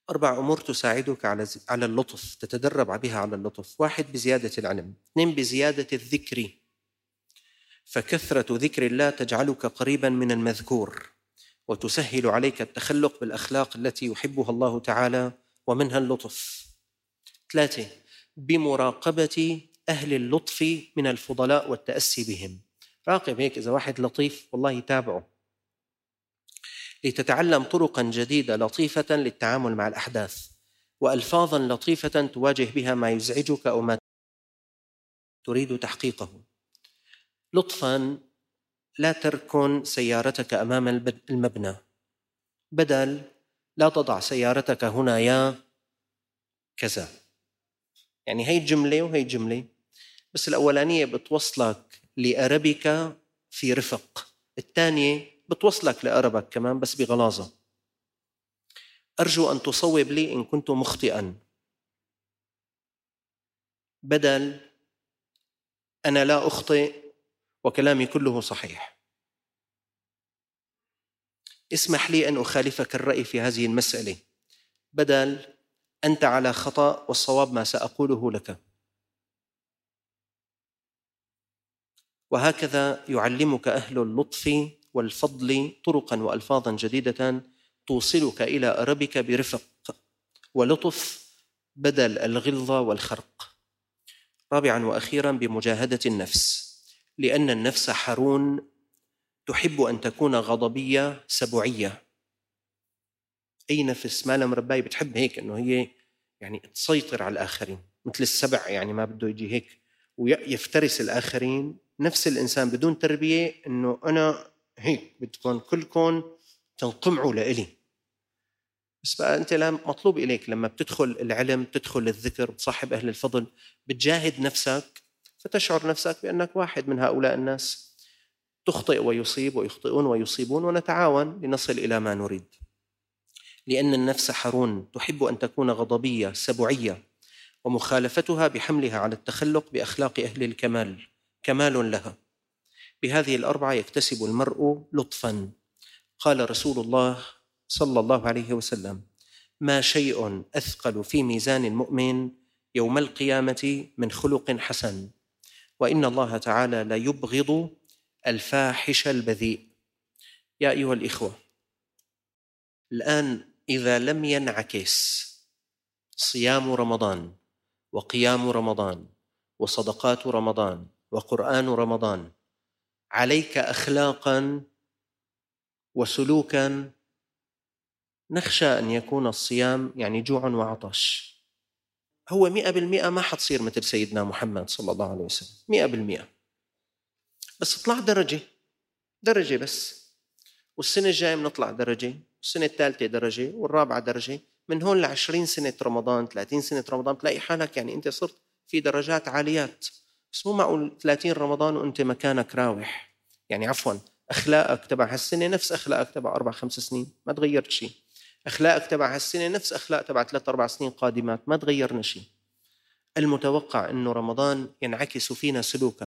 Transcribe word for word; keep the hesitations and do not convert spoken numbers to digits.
أربع أمور تساعدك على على اللطف، تتدرب بها على اللطف. واحد، بزيادة العلم. اثنين، بزيادة الذكر، فكثرة ذكر الله تجعلك قريبا من المذكور وتسهل عليك التخلق بالأخلاق التي يحبها الله تعالى ومنها اللطف. ثلاثة، بمراقبة أهل اللطف من الفضلاء والتأسي بهم. راقب هيك، إذا واحد لطيف والله تابعه، لتتعلم طرقا جديدة لطيفة للتعامل مع الأحداث، وألفاظا لطيفة تواجه بها ما يزعجك أو ما تريد تحقيقه. لطفا لا تركن سيارتك أمام المبنى، بدل لا تضع سيارتك هنا يا كذا. يعني هي جملة وهي جملة، بس الأولانية بتوصلك لأربك في رفق، الثانية بتوصلك لأربك كمان بس بغلاظة. أرجو أن تصوب لي إن كنت مخطئا، بدل أنا لا أخطئ وكلامي كله صحيح. اسمح لي أن أخالفك الرأي في هذه المسألة، بدل أنت على خطأ والصواب ما سأقوله لك. وهكذا يعلمك أهل اللطف والفضل طرقا وألفاظا جديدة توصلك إلى أربك برفق ولطف بدل الغلظة والخرق. رابعا وأخيرا، بمجاهدة النفس، لأن النفس حرون تحب أن تكون غضبية سبوعية. أي نفس ما لها مرباية بتحب هيك، أنه هي يعني تسيطر على الآخرين مثل السبع، يعني ما بده يجي هيك ويفترس الآخرين. نفس الإنسان بدون تربية أنه أنا هيك بدكم كلكم تنقمعوا لإلي. بس بقى أنت لا مطلوب إليك لما بتدخل العلم، تدخل الذكر، بتصاحب أهل الفضل، بتجاهد نفسك، فتشعر نفسك بأنك واحد من هؤلاء الناس، تخطئ ويصيب ويخطئون ويصيبون، ونتعاون لنصل إلى ما نريد. لأن النفس حرون تحب أن تكون غضبية سبوعية، ومخالفتها بحملها على التخلق بأخلاق أهل الكمال كمال لها. بهذه الأربعة يكتسب المرء لطفاً. قال رسول الله صلى الله عليه وسلم: ما شيء أثقل في ميزان المؤمن يوم القيامة من خلق حسن، وإن الله تعالى لا يبغض الفاحش البذيء. يا أيها الإخوة، الآن إذا لم ينعكس صيام رمضان وقيام رمضان وصدقات رمضان وقرآن رمضان عليك أخلاقاً وسلوكاً، نخشى أن يكون الصيام يعني جوع وعطش. هو مئة بالمئة ما حتصير مثل سيدنا محمد صلى الله عليه وسلم، مئة بالمئة، بس اطلع درجة درجة بس، والسنة الجاية بنطلع درجة، والسنة الثالثة درجة، والرابعة درجة. من هون لعشرين سنة رمضان، ثلاثين سنة رمضان، تلاقي حالك يعني أنت صرت في درجات عاليات. بس مو معقول ثلاثين رمضان وأنت مكانك راوح، يعني عفواً أخلاقك تبع هالسنة نفس أخلاقك تبع أربع خمس سنين، ما تغيرت شيء. أخلاقك تبع هالسنة نفس أخلاق تبع ثلاث أربع سنين قادمات، ما تغيرنا شيء. المتوقع أنه رمضان ينعكس فينا سلوكا